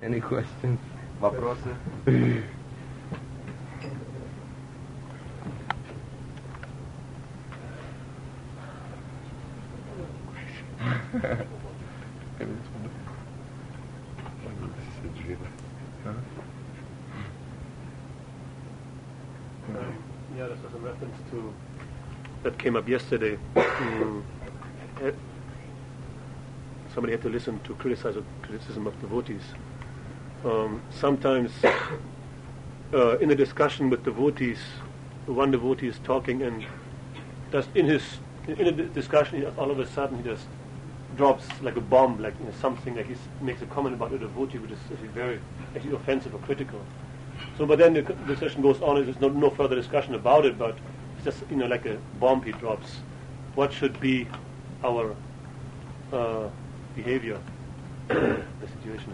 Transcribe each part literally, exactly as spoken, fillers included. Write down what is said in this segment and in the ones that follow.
Any questions? Вопросы? Yeah, this was a reference to that came up yesterday. Mm, eh, somebody had to listen to criticize criticism of devotees. Um, sometimes, uh, in a discussion with devotees, one devotee is talking, and just in his in a discussion, all of a sudden he just drops like a bomb, like you know, something like he makes a comment about a devotee, which is actually very actually offensive or critical. So, but then the discussion goes on. There's no, no further discussion about it, but it's just you know like a bomb he drops. What should be our uh, behavior in a situation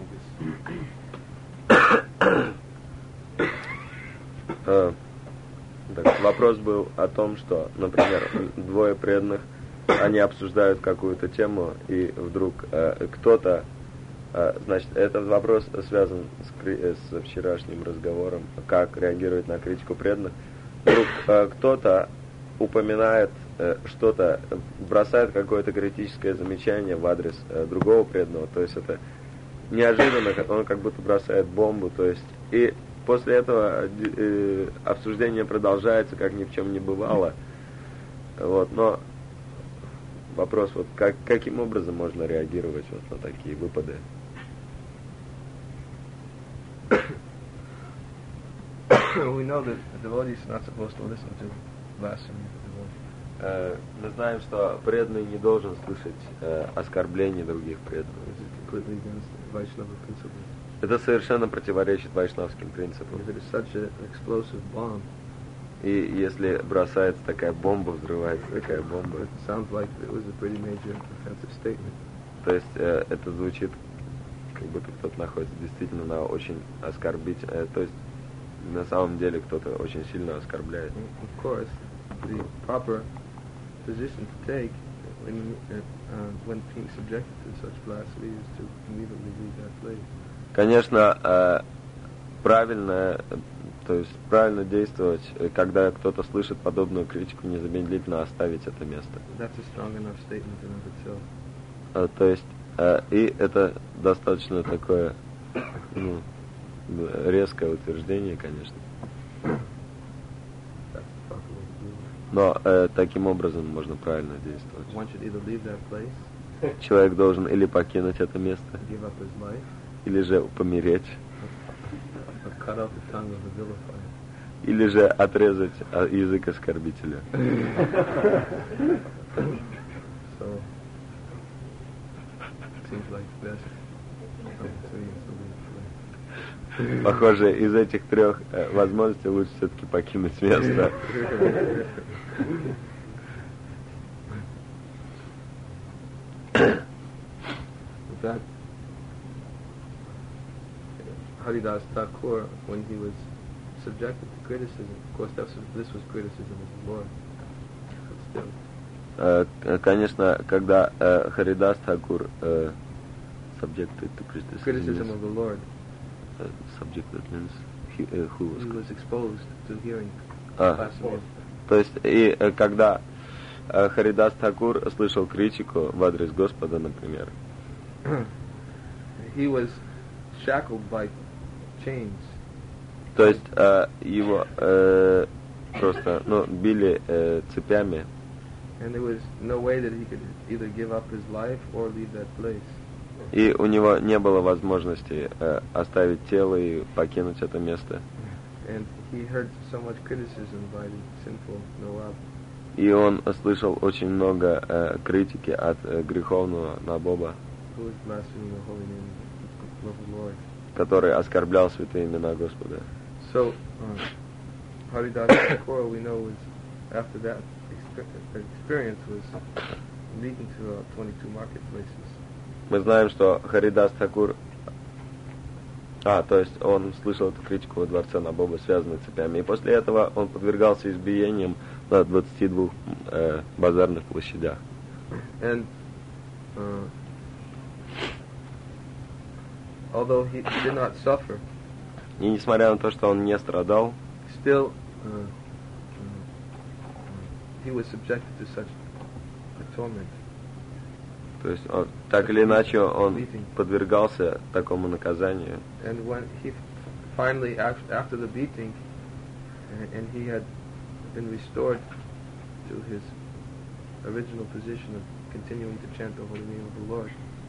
like this? Uh, так, вопрос был о том, что, например, двое преданных, они обсуждают какую-то тему, и вдруг э, кто-то, э, значит, этот вопрос связан с, с вчерашним разговором, как реагировать на критику преданных. Вдруг э, кто-то упоминает э, что-то, бросает какое-то критическое замечание в адрес э, другого преданного, то есть это неожиданно, он как будто бросает бомбу, то есть и после этого э, обсуждение продолжается, как ни в чем не бывало. Вот, но вопрос, вот как, каким образом можно реагировать вот на такие выпады? We know that the devotees are not supposed to listen to blasphemy. Uh, мы знаем, что преданный не должен слышать uh, оскорблений других преданных. Это совершенно противоречит вайшнавским принципам. И если бросается такая бомба, взрывается такая бомба, то есть э, это звучит, как будто кто-то находится действительно на очень оскорбительном, э, то есть на самом деле кто-то очень сильно оскорбляет. Of course, the proper position to take when uh, when being subjected to such blasphemy is to immediately leave that place. Конечно, э, правильно, то есть правильно действовать, когда кто-то слышит подобную критику, незамедлительно оставить это место. That's a strong enough statement in of itself. Э, то есть, э, и это достаточно такое, ну, резкое утверждение, конечно. Но э, таким образом можно правильно действовать. Человек должен или покинуть это место, или же помереть, или же отрезать язык оскорбителя. Похоже, из этих трех э, возможностей лучше все-таки покинуть место. That Haridas Thakur, when he was subjected to criticism, of course that was, this was criticism of the Lord. But still. Uh, конечно, когда uh, Харидас Тхакур uh, subjected to criticism, criticism of the Lord. Uh, subject that means he, uh, who was, he was exposed to hearing а, blasphemy. То есть, и uh, когда uh, Харидас Тхакур слышал критику в адрес Господа, например, he was shackled by chains. То есть uh, его uh, просто, ну, били uh, цепями. And there was no way that he could either give up his life or leave that place. И у него не было возможности э, оставить тело и покинуть это место. And he heard so much criticism by the sinful Nawab. И он слышал очень много э, критики от э, греховного Набоба, Who was blaspheming the holy name of the Lord. который оскорблял святые имена Господа. So, uh, Haridas Thakur, we know, was after that experience was leading to uh, twenty-two marketplaces. Мы знаем, что Харидас Тхакур, а, то есть он слышал эту критику во дворце Набоба, связанную с цепями, и после этого он подвергался избиениям на двадцати двух э, базарных площадях. And uh, although he did not suffer, И несмотря на то, что он не страдал, still uh, uh, he was subjected to such a torment. то есть он, так или иначе он подвергался такому наказанию. And when he finally, af- after the beating, and, and he had been restored to his original position of continuing to chant the holy name of the Lord,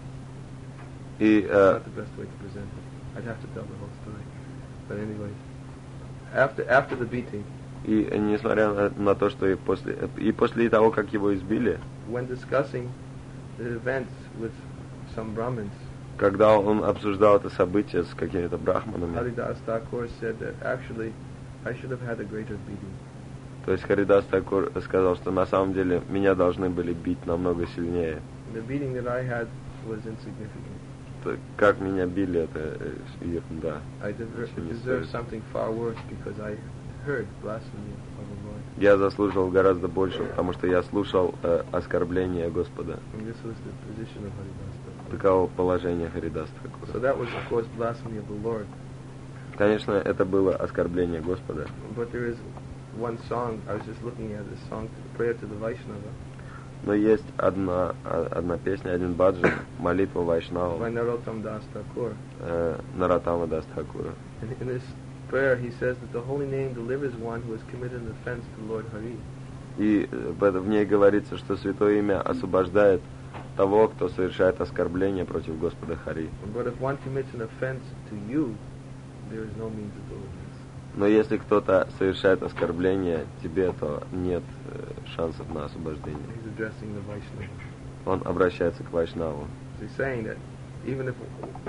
И it's э, not the best way to present it. I'd have to tell the whole story. But anyways, after after the beating, и несмотря на, на то, что и после, и после того, как его избили, when discussing the events with some Brahmins, когда он обсуждал это событие с какими-то брахманами, Haridas Thakur said that actually I should have had a greater beating. то есть Харидас Такур сказал, что на самом деле меня должны были бить намного сильнее. The beating that I had was insignificant. То, как меня били, это э, ерунда. I deser- Ничего не deserved стоит. something far worse because I heard blasphemy of the Lord. Я заслуживал гораздо больше, потому что я слушал э, оскорбления Господа. And this was the position of Haridas Thakur. Таково положение Харидас So Такура. that was, of course, blasphemy of the Lord. Конечно, это было оскорбление Господа. But there is one song, I was just looking at this song, Prayer to the Vaishnava, Но есть одна, а- одна песня, один баджан, молитва by Вайшнава, Narottam Das Thakur. э, Наратама Дас Такура. And in this prayer he says that the holy name delivers one who has committed an offense to Lord Hari. И э, в это- в ней говорится, что Святое Имя освобождает того, кто совершает оскорбление против Господа Хари. But if one commits an offense to you, there is no means of deliverance. Но если кто-то совершает оскорбление тебе, то нет э, шансов на освобождение. He's addressing the Vaishnava. Он обращается к Вайшнаву. He's saying that even if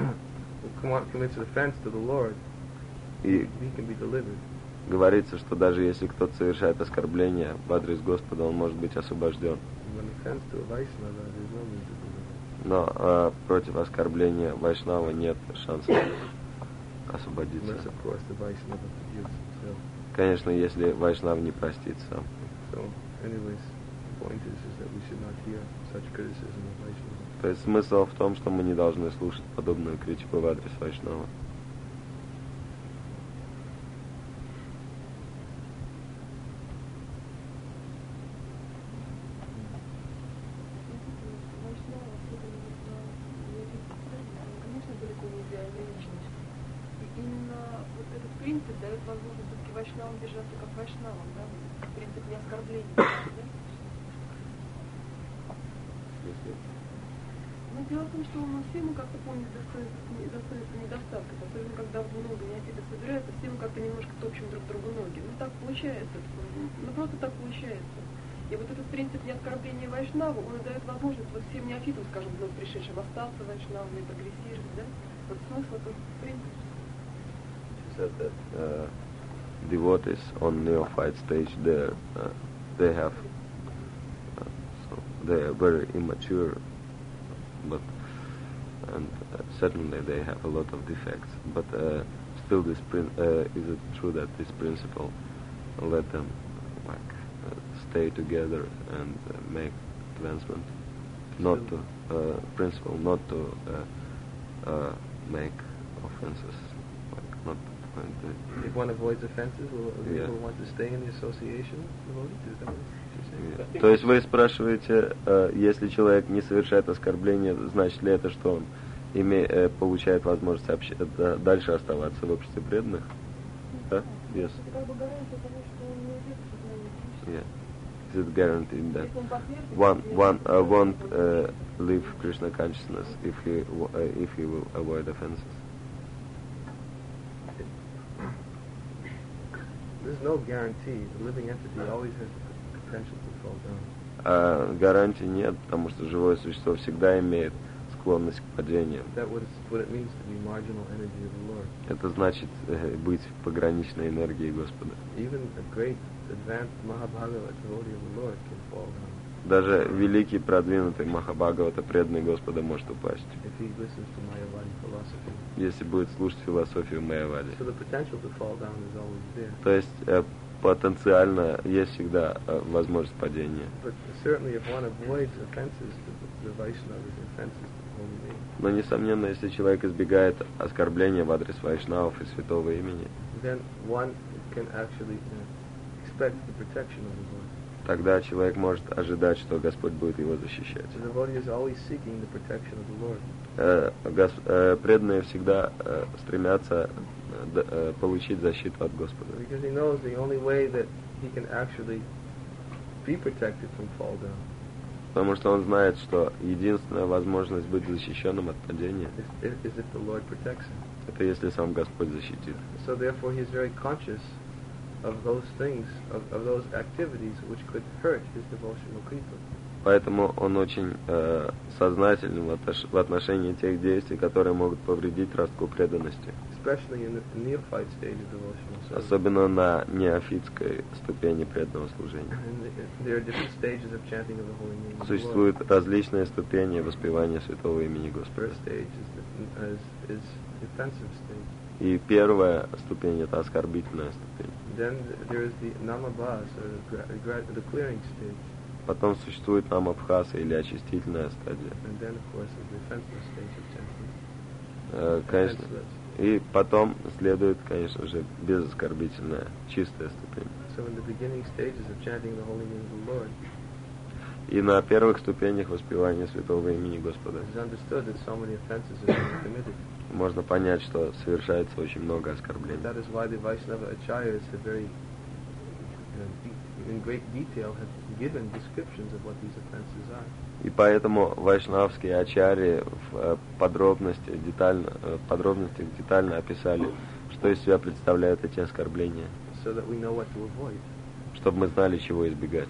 one commits an offense to the Lord, И he can be delivered. говорится, что даже если кто-то совершает оскорбление в адрес Господа, он может быть освобожден. And when offense to a Vaishnava, there's no means of deliverance. Но э, против оскорбления Вайшнава нет шансов освободиться. Unless, of course, the Vaishnava forgives himself. Конечно, если Вайшнав не простит сам. So, anyways, the point is, is that we should not hear such criticism of Vaishnava. То есть смысл в том, что мы не должны слушать подобную критику в адрес Вайшнава. Конечно, далеко не идеальная личность. И именно вот этот принцип дает возможность все-таки вайшнавам держаться как вайшнавам, да? Принцип не оскорбления, да? Но дело в том, что мы все мы как-то помним достоинства, достоинства недостатков, особенно когда много неофитов собирается, все мы как-то немножко топчем друг другу ноги. Ну так получается, ну просто так получается. И вот этот принцип неоскорбления вайшнава, он дает возможность вот всем неофитам, скажем, вновь пришедшим остаться вайшнавами и прогрессировать, да? Вот смысл этого принципа. She said that uh, devotees on neophyte stage there, uh, they have, uh, so they are very immature, but and uh, certainly they have a lot of defects. But uh, still, this prin- uh, is it true that this principle let them like uh, stay together and uh, make advancement, not to uh, principle, not to uh, uh, make offenses, like not. Like the, If one avoids offenses, will will Yeah. people want to stay in the association? Is that what you're saying? Yeah. То есть вы спрашиваете, э, если человек не совершает оскорбления, значит ли это, что он име, э, получает возможность общ- да, дальше оставаться в обществе преданных? Да? Yes. Это как бы гарантия того, что он не уйдет из сознания Кришны. Yeah. Is it guaranteed that Если он посмертен, one если one uh, он won't будет uh, live Krishna consciousness if he w- uh, if he will avoid offenses? There's no guarantee. The living entity always has the potential to fall down. А гарантий нет, потому что живое существо всегда имеет склонность к падению. That what, it's, what it means to be marginal energy of the Lord. Это значит э, быть в пограничной энергии Господа. Even a great advanced Mahabhagavata devotee of the Lord can fall down Даже великий, продвинутый Махабхагавата, преданный Господа, может упасть, if he listens to Mayavadi philosophy. если будет слушать философию Майявади. So the potential to fall down is always there. То есть э, потенциально есть всегда э, возможность падения. But certainly if one avoids offenses to the, the Vaishnavas, offenses to the holy name, Но, несомненно, если человек избегает оскорбления в адрес вайшнавов и святого имени, then one can actually uh, expect the protection of the Lord. тогда человек может ожидать, что Господь будет его защищать. The devotee is always seeking the protection of the Lord. Э, гос- э, преданные всегда э, стремятся э, д- э, получить защиту от Господа. Because he knows the only way that he can actually be protected from fall down Потому что он знает, что единственная возможность быть защищенным от падения is, is if the Lord protects him. это если сам Господь защитит. So therefore he is very conscious of those things, of, of those activities which could hurt his devotional people. Поэтому он очень э, сознателен в, отнош- в отношении тех действий, которые могут повредить ростку преданности. Especially in the neophyte stage of devotional service. Особенно на неофитской ступени преданного служения. And the- there are different stages of chanting of the holy name of the Lord. Существуют различные ступени воспевания святого имени Господа. First stage is the, is, is defensive stage. И первая ступень это оскорбительная ступень. Then there is the namabhas, or gra- gra- the clearing stage. Потом существует намабхаса или очистительная стадия. And then, of course, the defenseless stage of chanting. Э, конечно. Defenseless. И потом следует, конечно же, безоскорбительная, чистая ступень. So in the beginning stages of chanting the holy name of the Lord, И на первых ступенях воспевания святого имени Господа it is understood that so many offenses have been committed. можно понять, что совершается очень много And оскорблений. that is why the Vaishnava acharyas have very, you know, de- in great detail, have given descriptions of what these offenses are. И поэтому вайшнавские ачарьи в э, подробности, детально, э, в подробностях детально описали, что из себя представляют эти оскорбления, So that we know what to avoid. чтобы мы знали, чего избегать.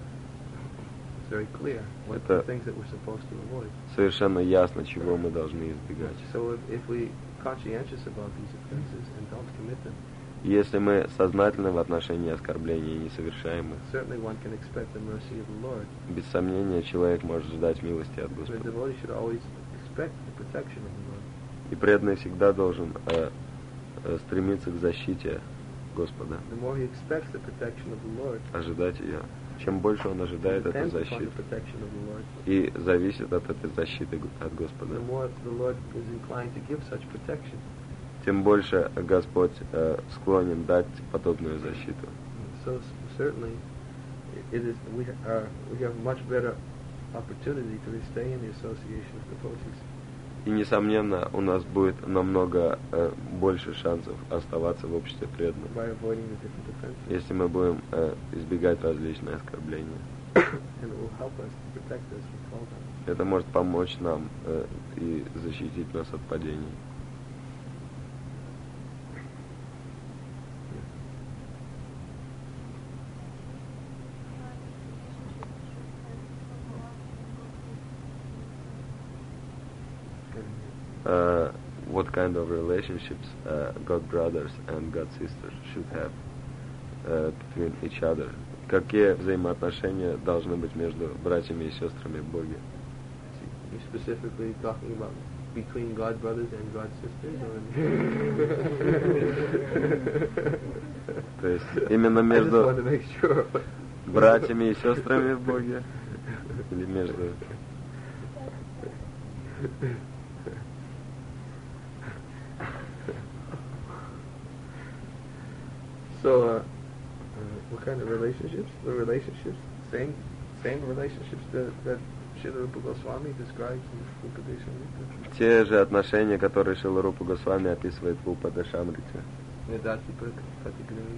It's very clear what Это- the things that we're supposed to avoid. Совершенно ясно, чего мы должны избегать. So if, if we conscientious about these offenses and don't commit them, Если мы сознательны в отношении оскорблений и не совершаем их, certainly one can expect the mercy of the Lord. без сомнения человек может ждать милости от The Господа. devotee should always expect the protection of the Lord. И преданный всегда должен э, э, стремиться к защите Господа, The more he expects the protection of the Lord, ожидать ее. Чем больше он ожидает этой depends upon the защиты protection of the Lord, и зависит от этой защиты от the Господа, more the Lord is inclined to give such protection. тем больше Господь э, склонен дать подобную защиту. So s- certainly, it is we are we have much better opportunity to stay in the association of devotees И, несомненно, у нас будет намного э, больше шансов оставаться в обществе преданных, by avoiding the different offenses, если мы будем э, избегать различные оскорбления. and it will help us to protect us from fall down. Это может помочь нам э, и защитить нас от падений. Uh, what kind of relationships uh, God brothers and God sisters should have uh, between each other? Какие взаимоотношения должны быть между братьями и сестрами в Боге? You specifically talking about between God brothers and God sisters, or То есть именно I just между wanted to make sure. братьями и сестрами в Боге? Или между... So, uh, uh, what kind of relationships? The relationships, same, same relationships that that Srila Rupa Goswami describes in Upadeshamrita. Те же отношения, которые Шрила Рупа Госвами описывает в Упадешамрите. Vedati Pratigrini,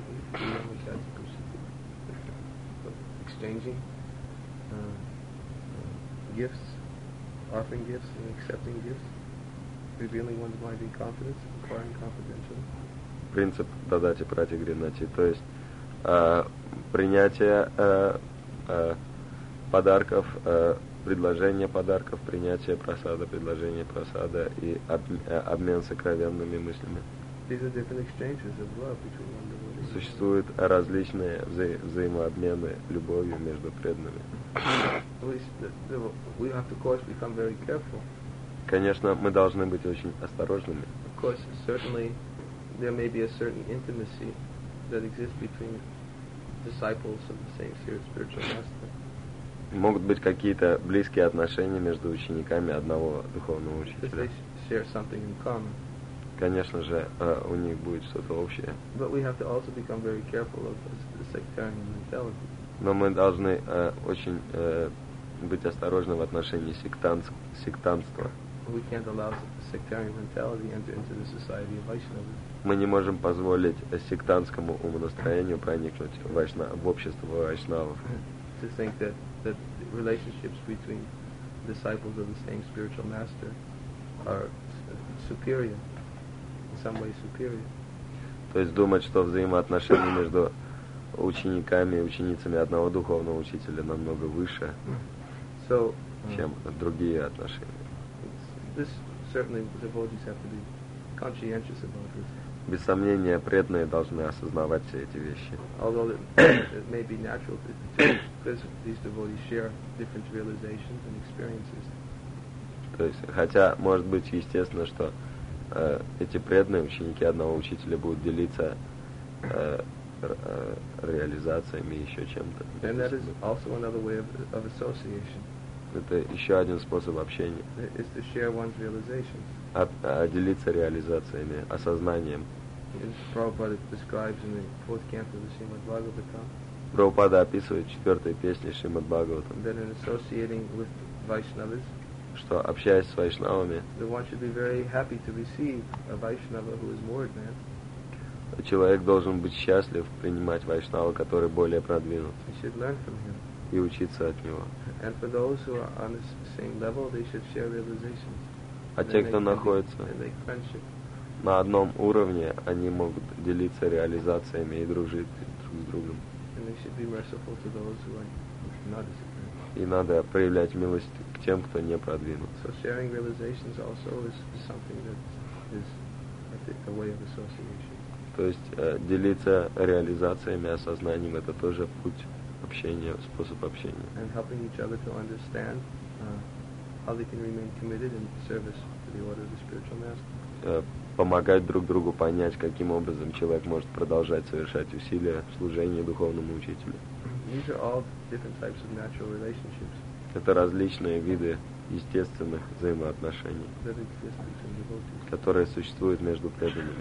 exchanging uh, uh, gifts, offering gifts and accepting gifts, revealing one's mind in confidence, inquiring confidentially. Принцип Дадати Прати Гринати, то есть э, принятие э, э, подарков, э, предложение подарков, принятие просада, предложение просада и об, э, обмен сокровенными мыслями. These are different exchanges of love between one devotee. Существуют различные вза- взаимообмены любовью между преданными. At least the, the, we have to, of course, become very careful. Конечно, мы должны быть очень осторожными. Of course, certainly there may be a certain intimacy that exists between disciples of the same spiritual master. Могут быть какие-то близкие отношения между учениками одного духовного because учителя. they share something in common. Конечно же, э, у них будет что-то общее. But we have to also become very careful of the sectarian mentality. Но мы должны э, очень э, быть осторожны в отношении сектанц- сектантства. We can't allow sectarian mentality enter into the society of Vaishnavas. Мы не можем позволить сектантскому умонастроению проникнуть в, вайшна... в общество вайшнавов. To think that, that relationships between disciples of the same spiritual master are superior, in some way superior. То есть думать, что взаимоотношения между учениками и ученицами одного духовного учителя намного выше, So, чем другие отношения. this certainly devotees have to be conscientious about this. Без сомнения, преданные должны осознавать все эти вещи. Although it, it may be natural to, to because these devotees share different realizations and experiences. То есть, хотя может быть естественно, что э, эти преданные ученики одного учителя будут делиться э, р- э, реализациями и еще чем-то. And that is also another way of, of association, Это еще один способ общения. is to share one's realizations. А, а делиться реализациями, осознанием. And Prabhupada describes in the fourth canto of the Srimad Bhagavatam Прабхупада описывает в четвертой песне Шримад Бхагаватам, that in associating with Vaishnavas, что общаясь с вайшнавами, that one should be very happy to receive a Vaishnava who is more advanced. человек должен быть счастлив принимать вайшнава, который более продвинут, He should learn from him. и учиться от него. And for those who are on the s- same level, they should share realizations. А And те, they кто can находится be- and make friendship. на одном уровне, они могут делиться реализациями и дружить друг с другом. And they should be merciful to those who are not as advanced. И надо проявлять милость к тем, кто не продвинут. So sharing realizations also is, is something that is, I think, a way of association. То есть э, делиться реализациями, осознанием — это тоже путь общения, способ общения. And helping each other to understand uh, how they can remain committed in service to the order of the spiritual master. Э, помогать друг другу понять, каким образом человек может продолжать совершать усилия в служении духовному учителю. These are all different types of natural relationships Это различные виды естественных взаимоотношений, that exist between devotees. которые существуют между преданными.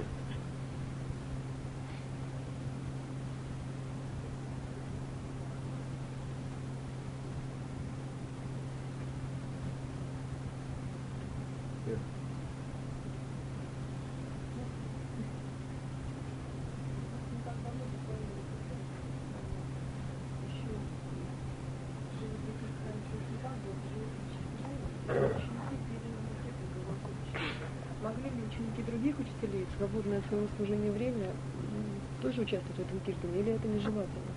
Yeah. Могли ли ученики других учителей в свободное от своего служения время м, тоже участвовать в этом киртане, или это нежелательно?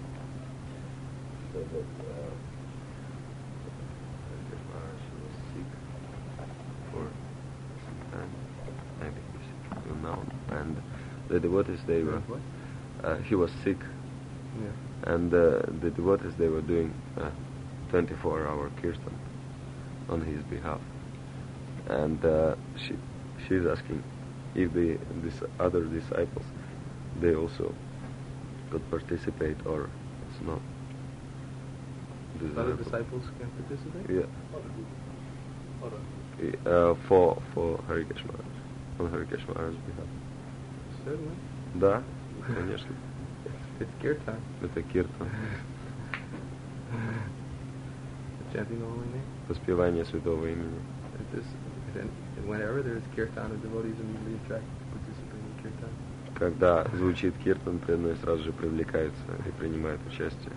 And the devotees, they were, What? uh, he was sick, Yeah. and uh, the devotees, they were doing uh, twenty-four hour kirtan on his behalf. And uh, she she's asking if the this other disciples, they also could participate or it's not. Other desirable. disciples can participate? Yeah. Uh, for for Harikesh Maharaj, on Harikesh Maharaj's behalf. Certainly. Да, конечно. It's kirtan. Это киртан, Chanting the holy name. воспевание святого имени. It is, and whenever there is kirtan, the devotees immediately attract to participate in kirtan. Когда звучит киртан, преданные сразу же привлекаются и принимают участие.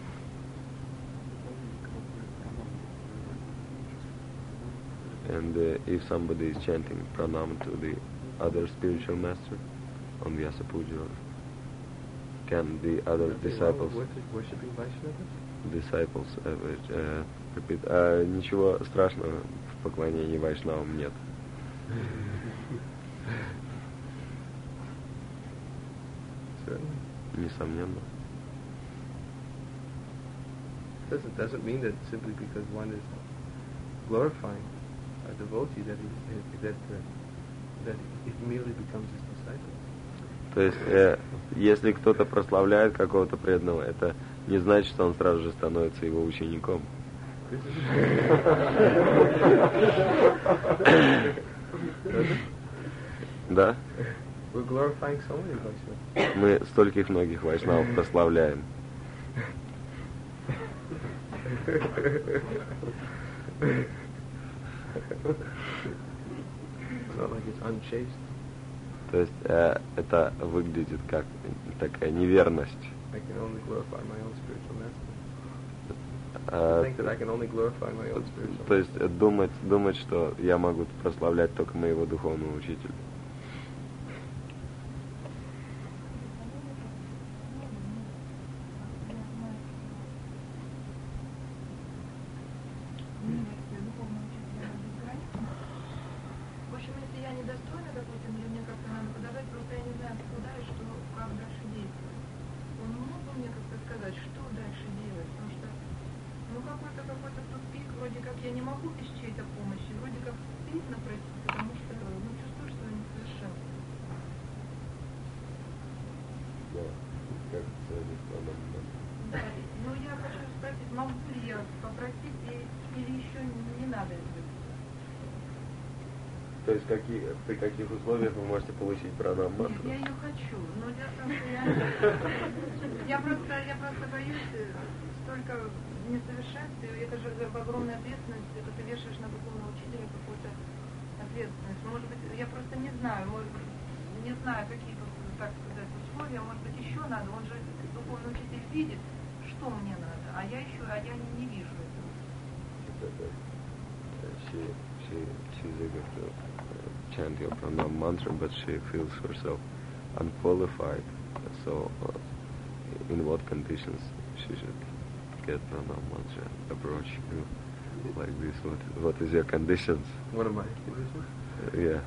And uh, if somebody is chanting pranam to the other spiritual master on Vyasa Puja, can the other disciples Worship- Worshipping Vaishnavas? disciples uh, uh, repeat? А, ничего страшного в поклонении вайшнавам нет. Certainly. Несомненно. Doesn't doesn't mean that simply because one is glorifying a devotee that he that uh, that he immediately becomes his disciple. То есть, э, если кто-то прославляет какого-то преданного, это не значит, что он сразу же становится его учеником. This is Да? We're glorifying so many Vaishnavas. Мы стольких многих вайшнавов прославляем. It's not like it's unchaste. То есть э, это выглядит как такая неверность. I can only glorify my own spiritual master. Э, I think that I can only glorify my own spiritual то есть э, думать, думать, что я могу прославлять только моего духовного учителя. То есть какие, при каких условиях вы можете получить пранам мантру? Я ее хочу, но дело в том, что я, я, просто, я просто боюсь столько несовершенств, это же огромная ответственность, это ты вешаешь на духовного учителя какую-то ответственность. Может быть, я просто не знаю, может быть, не знаю, какие, так сказать, условия, может быть, еще надо, он же, духовный учитель видит, что мне надо, а я еще, а я не, не вижу этого. She, she, she's eager to uh, chant your pranam mantra, but she feels herself unqualified. So, uh, in what conditions she should get pranam mantra? Approach you like this. What, what is your conditions? What are my conditions? Uh, yeah.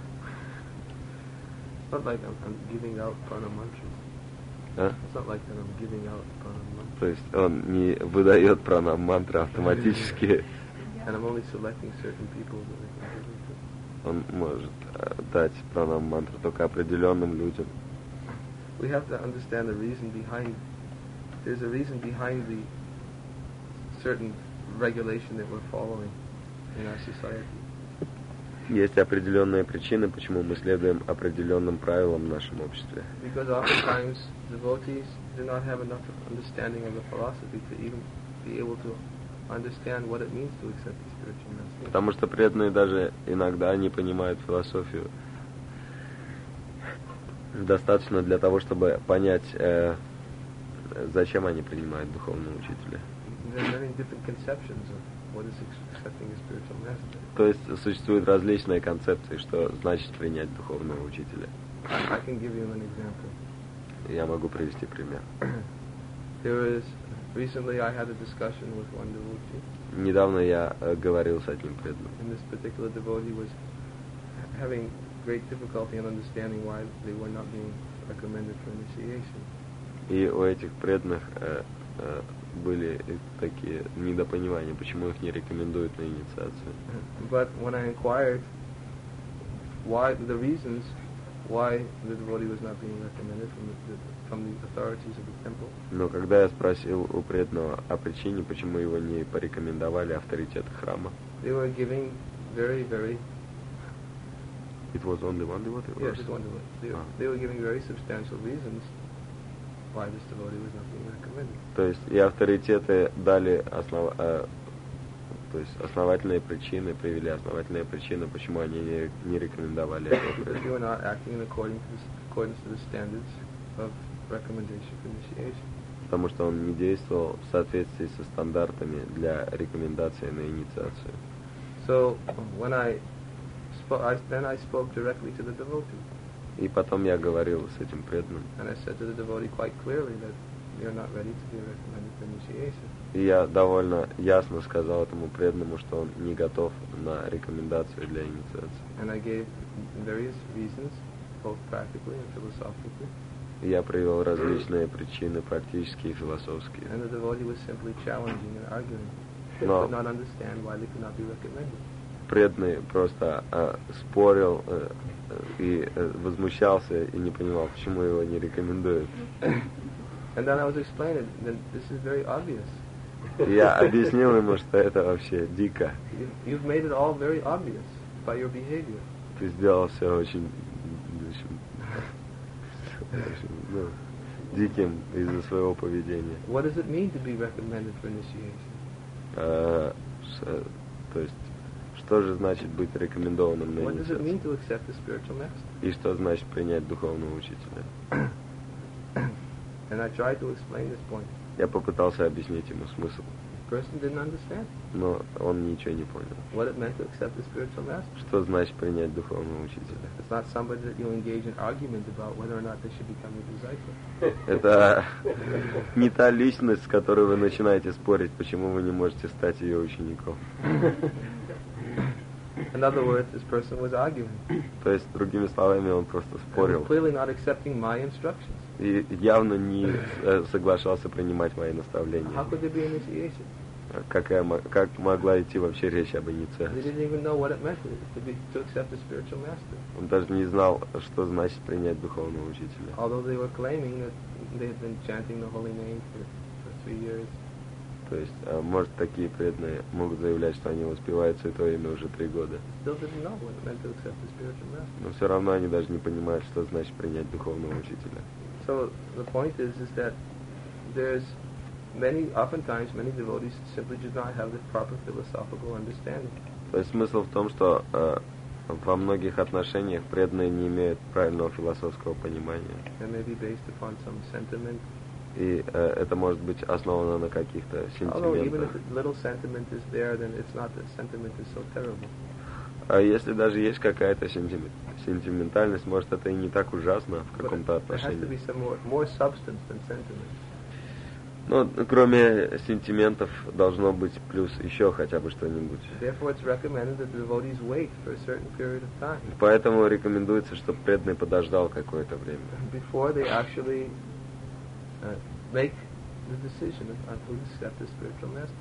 It's not like I'm, I'm giving out pranam mantras. А? It's not like that I'm giving out pranam mantras. То есть он не выдает пранам мантры автоматически. And I'm only selecting certain people that I can give it to. Он может э, дать пранам мантру только определенным людям. We have to understand the reason behind. There's a reason behind the certain regulation that we're following in our society. Есть определенные причины, почему мы следуем определенным правилам в нашем обществе. Because oftentimes devotees do not have enough understanding of the philosophy to even be able to understand what it means to accept the spiritual master. Потому что преданные даже иногда не понимают философию достаточно для того, чтобы понять, э, зачем они принимают духовного учителя. There are many different conceptions of what is accepting a spiritual master. То есть существуют различные концепции, что значит принять духовного учителя. I can give you an example. Я могу привести пример. There is recently I had a discussion with one devotee. Недавно я э, говорил с одним преданным. And this particular devotee was having great difficulty in understanding why they were not being recommended for initiation. И у этих преданных э, э, были такие недопонимания, почему их не рекомендуют на инициацию. But when I inquired why the reasons why the devotee was not being recommended from the, from the authorities of the temple. Но когда я спросил у преданного о причине, почему его не порекомендовали авторитеты храма, They were giving very, very it was only one devotee. yes, it's one devotee. They, Ah. they were giving very substantial reasons why this devotee was not being recommended. То есть и авторитеты дали основ, э, то есть основательные причины, привели основательные причины, почему они не, не рекомендовали этого Because преданного. you were not acting in according to the, accordance to the standards of recommendation for initiation. Потому что он не действовал в соответствии со стандартами для рекомендации на инициацию. So when I spoke, I, then I spoke directly to the devotee, И потом я говорил с этим преданным. and I said to the devotee quite clearly that you're not ready to be recommended for initiation. И я довольно ясно сказал этому преданному, что он не готов на рекомендацию для инициации. And I gave various reasons, both practically and philosophically. И я привел различные причины, практические и философские. And the devotee was simply challenging and arguing. He No. could not understand why they could not be recommended. Преданный просто э, спорил э, э, и э, возмущался и не понимал, почему его не рекомендуют. And then I was explaining that this is very obvious. Я объяснил ему, что это вообще дико. You, you've made it all very obvious by your behavior. Ты сделал все очень, очень, очень, ну, диким из-за своего поведения. What does it mean to be recommended for initiation? А, ш- то есть, что же значит быть рекомендованным на What does it mean инициацию? to accept a spiritual master? И что значит принять духовного учителя? And I tried to explain this point. Я попытался объяснить ему смысл, The person didn't understand но он ничего не понял. what it meant to accept a spiritual master. Что значит принять духовного учителя? It's not somebody that you engage in argument about whether or not they should become your disciple. Это не та личность, с которой вы начинаете спорить, почему вы не можете стать ее учеником. In other words, this person was arguing. То есть, другими словами, он просто And спорил clearly not accepting my instructions. и явно не э, соглашался принимать мои How наставления. could there be initiation? Какая, мо- как могла идти вообще речь об They инициации? didn't even know what it meant to, to, be, to accept a spiritual master. Он даже не знал, что значит принять духовного учителя. Although they were claiming that they had been chanting the holy name for, for three years. То есть, а, может, такие преданные могут заявлять, что они воспевают Святое Имя уже три года. Still didn't know what it meant to accept a spiritual master. Но все равно они даже не понимают, что значит принять духовного учителя. So the point is, is that there's many, oftentimes many devotees simply do not have the proper philosophical understanding. То есть смысл в том, что э, во многих отношениях преданные не имеют правильного философского понимания. That may be based upon some sentiment. И э, это может быть основано на каких-то Although even if сентиментах. a little sentiment is there, then it's not that sentiment is so terrible. А если даже есть какая-то сентимен- сентиментальность, может, это и не так ужасно в But каком-то there has to be отношении. some more, more substance than sentiment. Но кроме сентиментов должно быть плюс еще хотя бы что-нибудь. Therefore, it's recommended that the devotees wait for a certain period of time Поэтому рекомендуется, чтобы преданный подождал какое-то время, before they actually uh, make the decision of, on who to accept as spiritual master.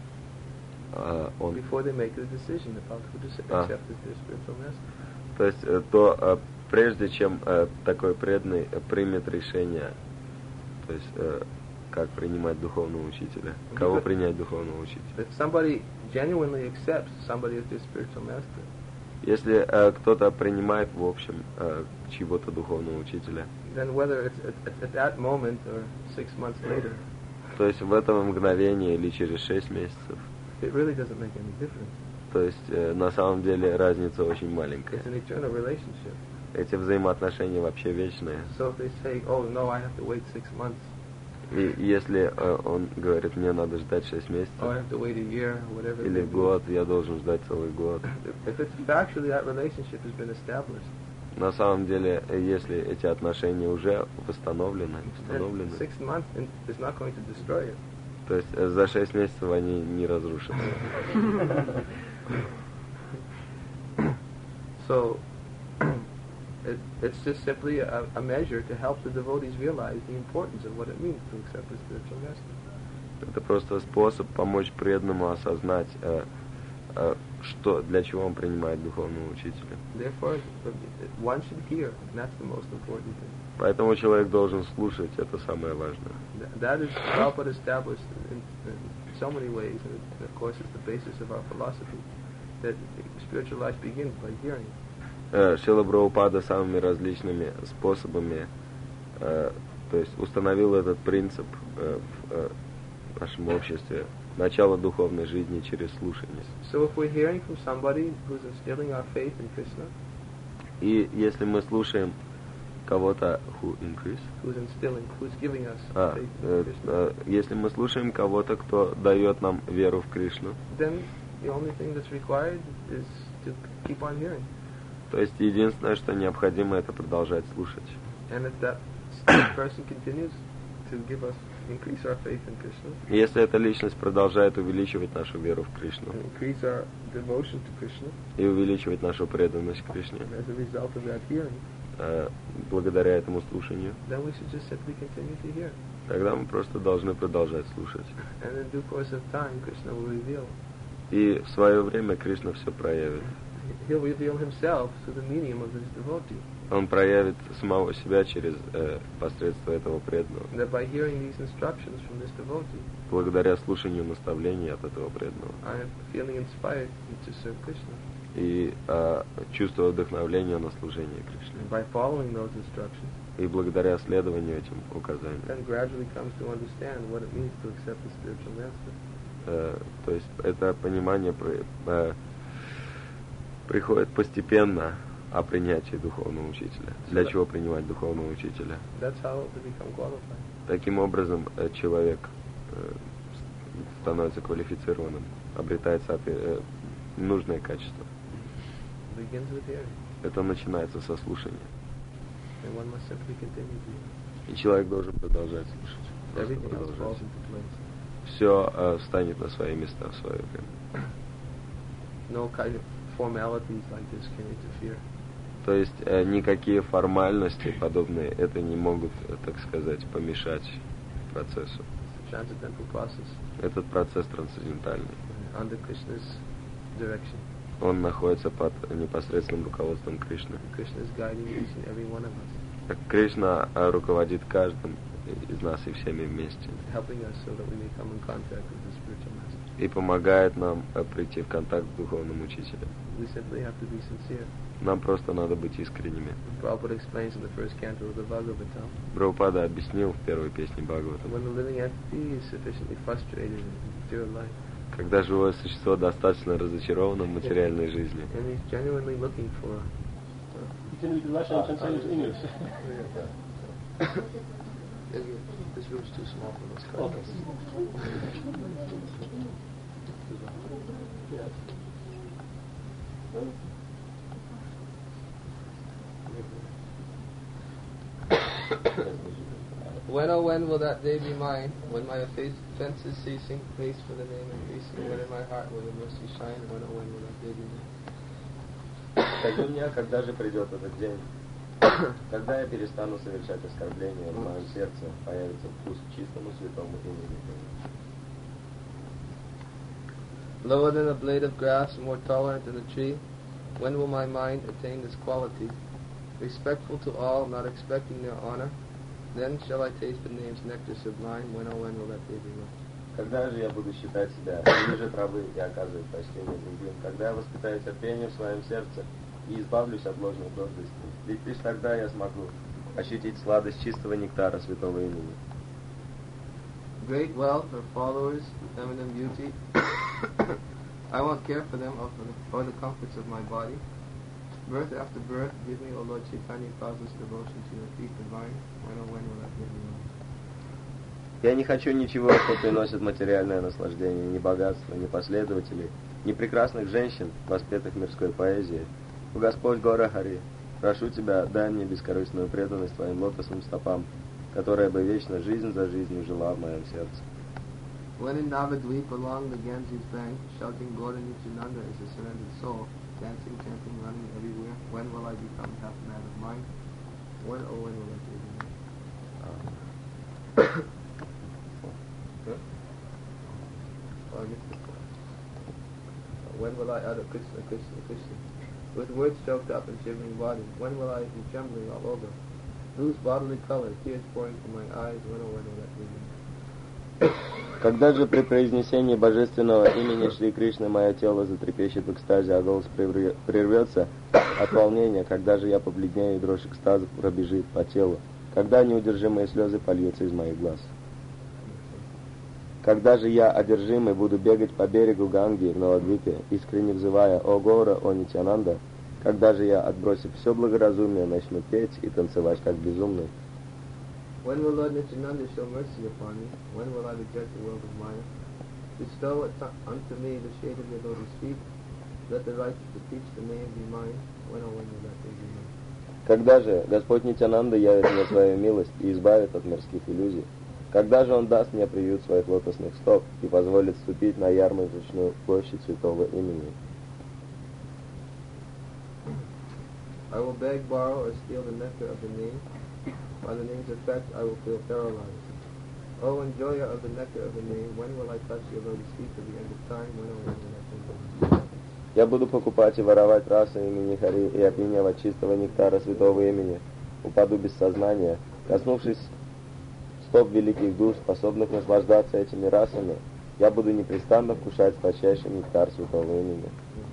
а, он, Before they make the decision about who to s- Ah. accept as their spiritual master. то есть э, то э, прежде чем э, такой преданный э, примет решение, то есть э, как принимать духовного учителя, кого принять духовного учителя. If somebody genuinely accepts somebody as their spiritual master, Если э, кто-то принимает в общем э, чьего-то духовного учителя, then whether it's at, at, at that moment or six months later, то есть в это мгновение или через шесть месяцев, it really doesn't make any difference. то есть э, на самом деле разница очень маленькая. It's an eternal relationship. Эти взаимоотношения вообще вечные. So if they say, oh no, I have to wait six months, И если э, он говорит, мне надо ждать шесть or I месяцев have to wait a year, or whatever it или may be, год, я должен ждать целый год. if it's factually that relationship has been established, На самом деле, э, если эти отношения уже восстановлены, then установлены, six months in- is not going to destroy it. то есть э, за шесть месяцев они не разрушатся. So it, it's just simply a, a measure to help the devotees realize the importance of what it means to accept a spiritual master. Это просто способ помочь преданному осознать, э, э, что, для чего он принимает духовного учителя. Therefore, one should hear, and that's the most important thing. Поэтому человек должен слушать, это самое важное. Th- That is Prabhupada established in, in so many ways, and it, of course it's the basis of our philosophy, that spiritual life begins by hearing. Э, Шрила Прабхупада самыми различными способами, э, то есть установил этот принцип э, в э, нашем обществе. Начало духовной жизни через слушание. So if we're hearing from somebody who's instilling our faith in Krishna, И если мы слушаем кого-то, who increase, who's instilling, who's giving us а, faith in э, Krishna, э, если мы слушаем кого-то, кто дает нам веру в Кришну, then the only thing that's required is to keep on hearing. то есть единственное, что необходимо, это продолжать слушать. And if that person continues to give us, increase our faith in Krishna, И если эта личность продолжает увеличивать нашу веру в Кришну and increase our devotion to Krishna, и увеличивать нашу преданность Кришне, and as a result of that hearing, э, благодаря этому слушанию, then we should just simply continue to hear. тогда мы просто должны продолжать слушать. And in due course of time, Krishna will reveal. И в свое время Кришна все проявит. He'll reveal himself through the medium of his devotee. Он проявит самого себя через э, посредство этого преданного. And that by hearing these instructions from this devotee, благодаря слушанию наставлений от этого преданного. I am feeling inspired to serve Krishna. И э, чувствуя вдохновление на служение Кришне. And by following those instructions, и благодаря следованию этим указаниям. Then gradually comes to understand what it means to accept the spiritual master. Э, то есть это понимание при, э, приходит постепенно о принятии духовного учителя. Для чего принимать духовного учителя? That's how to become qualified. Таким образом э, человек э, становится квалифицированным, обретает э, нужное качество. Begins with hearing. Это начинается со слушания. And one must simply continue to. И человек должен продолжать слушать. Everything else falls into place. Все э, встанет на свои места в свое время. No kind of formalities like this can interfere. То есть э, никакие формальности подобные это не могут, э, так сказать, помешать процессу. Transcendental process. Этот процесс трансцендентальный. Under Krishna's direction. Он находится под непосредственным руководством Кришны. Krishna is guiding each and every one of us. Кришна руководит каждым из нас и всеми вместе. Helping us so that we may come in contact with the spiritual master. И помогает нам прийти в контакт с духовным учителем. We simply have to be sincere. Нам просто надо быть искренними. Prabhupada explains in the first canto of the Bhagavatam. Прабхупада объяснил в первой песне Бхагаватам. When the living entity is sufficiently frustrated in material life. Когда живое существо достаточно разочаровано в материальной жизни. And he's genuinely looking for. You can read Russian and translate it to English. This room's too small for those cards. When, oh when will that day be mine, when my offenses ceasing, face for the name increasing, when in my heart will the mercy shine, when, oh when will that day be mine? Скажи мне, когда же придет этот день, когда я перестану совершать оскорбления в моем сердце, появится вкус к чистому святому имени. Lower than a blade of grass, more tolerant than a tree, when will my mind attain this quality? Respectful to all, not expecting their honor, then shall I taste the name's nectar sublime, when, oh when will that day be mine? Когда же я буду считать себя ниже травы и оказывать почтение другим? Когда я воспитаю терпение в своем сердце и избавлюсь от ложной гордости? Ведь лишь тогда я смогу ощутить сладость чистого нектара святого имени. Great wealth or followers, eminent beauty, I won't care for them or for the, or the comforts of my body. Birth after birth, give me, O Lord Chaitanya, causeless devotion to your feet divine. When, oh when will that give me? Я не хочу ничего, что приносит материальное наслаждение, ни богатства, ни последователей, ни прекрасных женщин, воспетых мирской поэзией. О Господь Гора Хари, прошу Тебя, дай мне бескорыстную преданность Твоим лотосным стопам, которая бы вечно жизнь за жизнью жила в моем сердце. When in Navadvip along the Ganges bank, shouting Gaura Nityananda is a surrendered soul, dancing, chanting, running everywhere, when will I become half man of mind? When, oh when will that be? Huh? Oh, I missed it. When will I utter Krishna, Krishna, Krishna? With words choked up and shivering body, when will I be trembling all over? Lose bodily color, tears pouring from my eyes, when, oh when will that be? Когда же при произнесении божественного имени Шри Кришны мое тело затрепещет в экстазе, а голос прервется от волнения, когда же я побледнею и дрожь экстаза пробежит по телу, когда неудержимые слезы польются из моих глаз. Когда же я, одержимый, буду бегать по берегу Ганги в Навадвипе, искренне взывая «О Гора, о Нитянанда», когда же я, отбросив все благоразумие, начну петь и танцевать как безумный. When will Lord Nityananda show mercy upon me? When will I reject the world of Maya? Bestow unto me the shade of your lotus feet. Let the righteous teach the name be mine. When, oh when will that day be mine? Когда же Господь Нитянанда явит мне свою милость и избавит от мирских иллюзий? Когда же Он даст мне приют своих лотосных стоп и позволит вступить на ярмарочную площадь святого имени? I will beg, borrow, or steal the nectar of the name. By the name's effect, I will feel paralyzed. Oh, enjoyer of the nectar of the name, when will I touch your lotus feet to the end of time? When, oh, when will that be? Я буду покупать и воровать расу имени Хари и опьянев чистого нектара святого имени. Упаду без сознания, коснувшись стоп великих душ, способных наслаждаться этими расами, я буду непрестанно вкушать сладчайший нектар святого имени.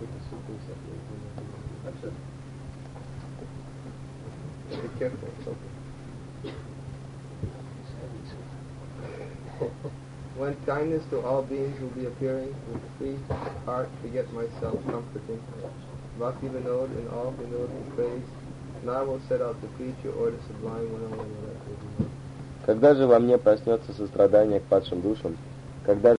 Be careful, it's okay. When kindness to all beings will be appearing, with free heart forget myself, comforting Bhakti Vinod and all Vinod and praise, and I will set out to preach your order sublime when I will. Когда же во мне проснется сострадание к падшим душам, когда